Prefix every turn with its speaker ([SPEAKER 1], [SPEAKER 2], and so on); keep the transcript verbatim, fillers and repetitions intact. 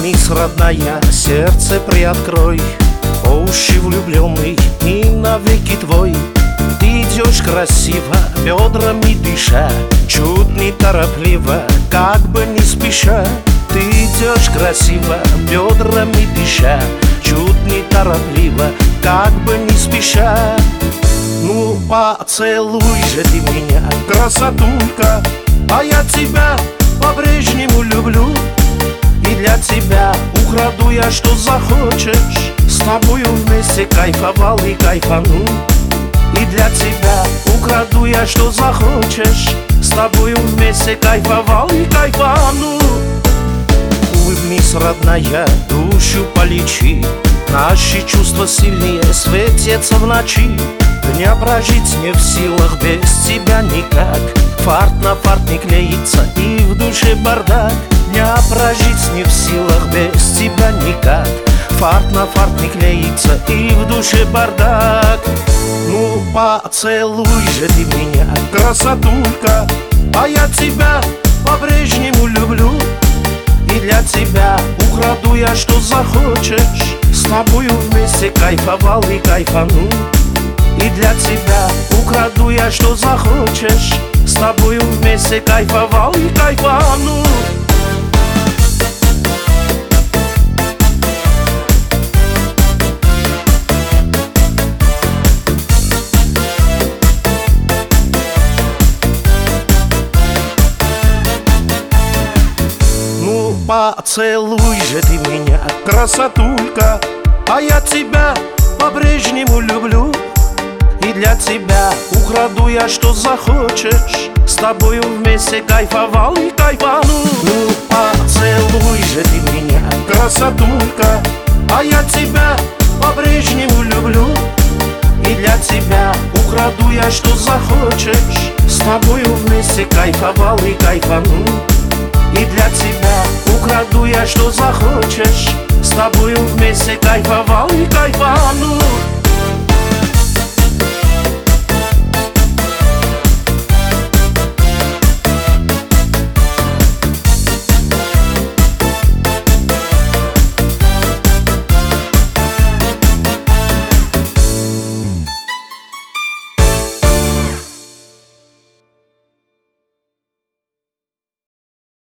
[SPEAKER 1] Улыбнись, родная, сердце приоткрой, по уши влюбленный и навеки твой. Ты идешь красиво, бедрами дыша, чуть неторопливо, как бы не спеша. Ты идешь красиво, бедрами дыша, чуть неторопливо, как бы не спеша. Ну поцелуй же ты меня, красотулька, а я тебя по-прежнему люблю. И для тебя украду я, что захочешь, с тобою вместе кайфовал и кайфану. И для тебя украду я, что захочешь, с тобою вместе кайфовал и кайфану. Улыбнись, родная, душу полечи, наши чувства сильнее светятся в ночи. Дня прожить не в силах без тебя никак, фарт на фарт не клеится и в душе бардак. Дня прожить не в силах без тебя никак, фарт на фарт не клеится и в душе бардак. Ну поцелуй же ты меня, красотулька, а я тебя по-прежнему люблю. И для тебя украду я, что захочешь, с тобою вместе кайфовал и кайфану. И для тебя украду я, что захочешь, с тобою вместе кайфовал и кайфану. Ну поцелуй же ты меня, красотулька, а я тебя по-прежнему люблю. И для тебя украду я, что захочешь, с тобою вместе кайфовал и кайфану. Ну поцелуй же ты меня, красотулька, а я тебя по-прежнему люблю. И для тебя украду я, что захочешь, с тобою вместе кайфовал и кайфану. И для тебя украду я, что захочешь, с тобою вместе кайфовал.